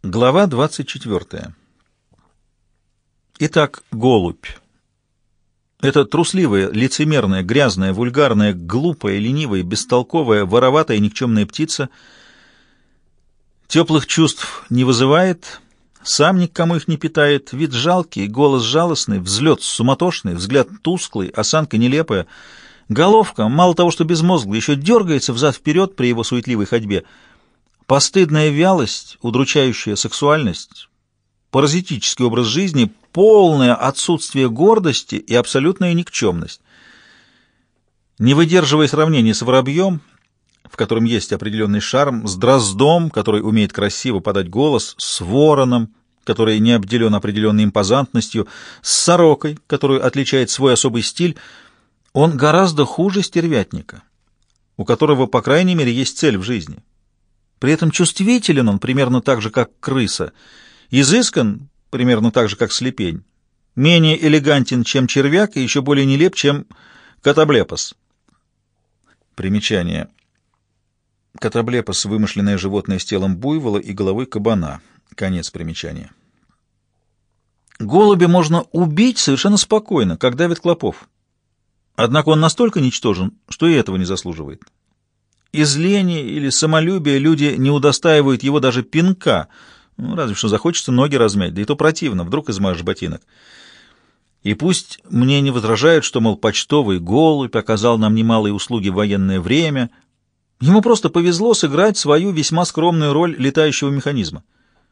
Глава 24. Итак, голубь. Это трусливая, лицемерная, грязная, вульгарная, глупая, ленивая, бестолковая, вороватая, никчемная птица. Теплых чувств не вызывает, сам ни к кому их не питает, вид жалкий, голос жалостный, взлет суматошный, взгляд тусклый, осанка нелепая. Головка, мало того, что безмозглая, еще дергается взад-вперед при его суетливой ходьбе. Постыдная вялость, удручающая сексуальность, паразитический образ жизни, полное отсутствие гордости и абсолютная никчемность. Не выдерживая сравнения с воробьем, в котором есть определенный шарм, с дроздом, который умеет красиво подать голос, с вороном, который не обделен определенной импозантностью, с сорокой, которую отличает свой особый стиль, он гораздо хуже стервятника, у которого, по крайней мере, есть цель в жизни. При этом чувствителен он примерно так же, как крыса, изыскан примерно так же, как слепень, менее элегантен, чем червяк, и еще более нелеп, чем катаблепос. Примечание. Катаблепос — вымышленное животное с телом буйвола и головой кабана. Конец примечания. Голубя можно убить совершенно спокойно, как давит клопов. Однако он настолько ничтожен, что и этого не заслуживает. Из лени или самолюбия люди не удостаивают его даже пинка, разве что захочется ноги размять, да и то противно, вдруг измажешь ботинок. И пусть мне не возражают, что, мол, почтовый голубь оказал нам немалые услуги в военное время, ему просто повезло сыграть свою весьма скромную роль летающего механизма.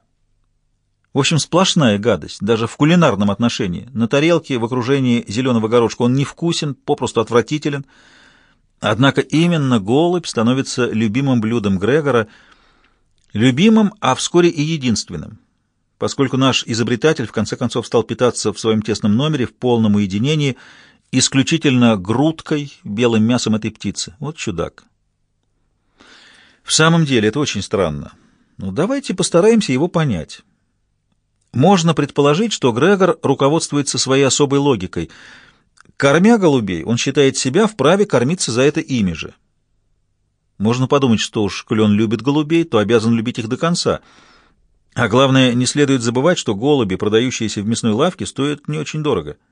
В общем, сплошная гадость, даже в кулинарном отношении. На тарелке в окружении зеленого горошка он невкусен, попросту отвратителен. Однако именно голубь становится любимым блюдом Грегора, любимым, а вскоре и единственным, поскольку наш изобретатель в конце концов стал питаться в своем тесном номере в полном уединении исключительно грудкой, белым мясом этой птицы. Вот чудак. В самом деле это очень странно. Но давайте постараемся его понять. Можно предположить, что Грегор руководствуется своей особой логикой. Кормя голубей, он считает себя вправе кормиться за это ими же. Можно подумать, что уж, коли он любит голубей, то обязан любить их до конца. А главное, не следует забывать, что голуби, продающиеся в мясной лавке, стоят не очень дорого.